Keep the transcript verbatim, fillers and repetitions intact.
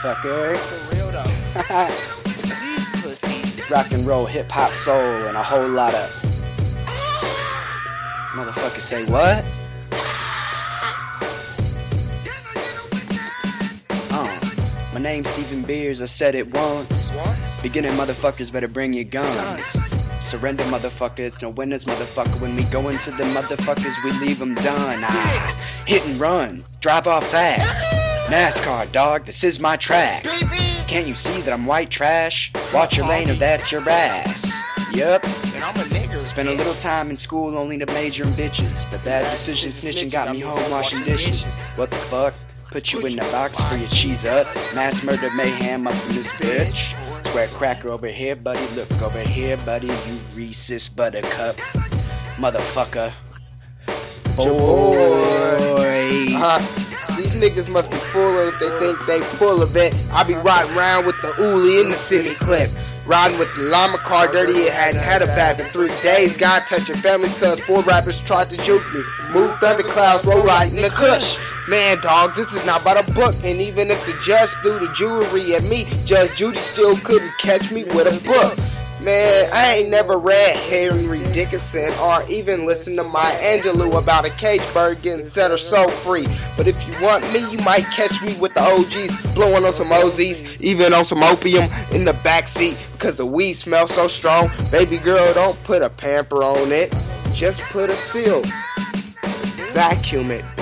motherfucker. For real though. These pussies. Rock and roll, hip hop, soul, and a whole lot of. Motherfucker say what? Uh, my name's Steven Beers, I said it once. What? Beginning motherfuckers better bring your guns. Surrender motherfuckers, no winners motherfucker. When we go into the motherfuckers, we leave them done. Ah, hit and run, drive off fast. NASCAR, dog, this is my track. Can't you see that I'm white trash? Watch your lane or that's your ass. Yup. And I'm a nigger. Spent a little time in school only to major in bitches. But bad decision snitching got me home washing dishes. What the fuck? Put you in the box for your cheese ups. Mass murder mayhem up in this bitch. Square cracker over here, buddy. Look over here, buddy. You Reese's buttercup. Motherfucker. Boy. Uh, these niggas must be full of it if they think they full of it. I be riding around with the Uli in the city clip. Riding with the llama car dirty, it hadn't had a bath in three days. God touching families cause four rappers tried to juke me. Move thunderclouds, roll right in the kush. Man, dog, this is not about a book. And even if the judge threw the jewelry at me, Judge Judy still couldn't catch me with a book. Man, I ain't never read Henry Dickinson or even listened to Maya Angelou about a cage bird getting set her soul free. But if you want me, you might catch me with the O Gs, blowing on some O Zs, even on some opium in the backseat because the weed smells so strong. Baby girl, don't put a pamper on it, just put a seal, vacuum it.